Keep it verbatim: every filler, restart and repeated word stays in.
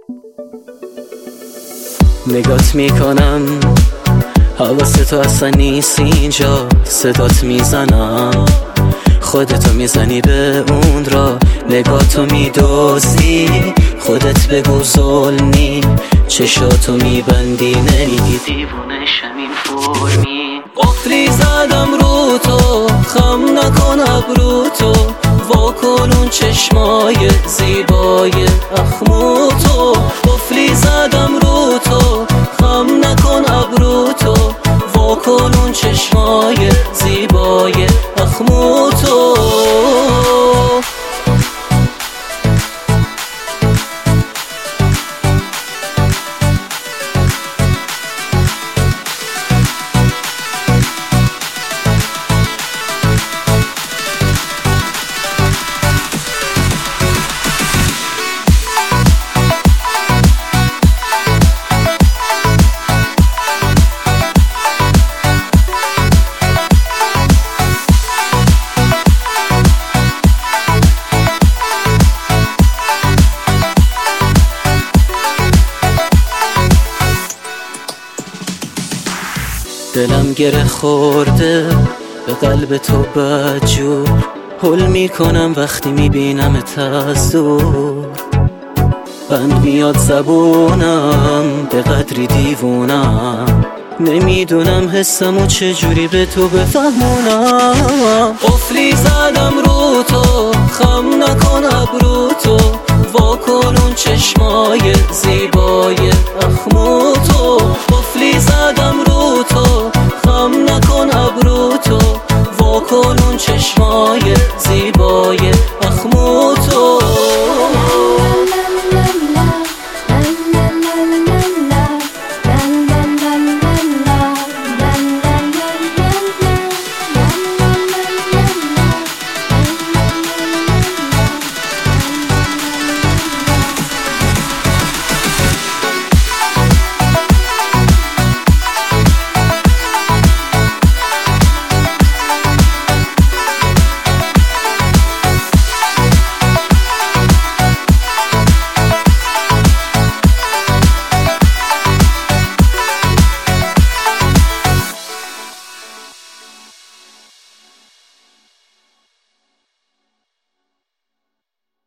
نگات میکنم حواستو اصلا نیست اینجا، صدات میزنم خودتو میزنی به اون را، نگاتو میدوزی خودت بگو ظلمی، چشاتو میبندی نمیگی دیوونشم این فرمی. قفلی زدم رو تو، خم نکن ابرو تو، واکن اون چشمای زیبای اخموتو. قفلی زدم رو تو، خم نکن ابرو تو، واکن اون چشمای زیبای اخموتو. دلم گره خورده به قلب تو بدجور، حل میکنم وقتی میبینمت از دور. بند میاد زبونم به قدری دیوونم، نمیدونم حسمو چجوری به تو بفهمونم. قفلی زدم رو تو، خم نکن ابرو تو، واکن اون چشمای زیبای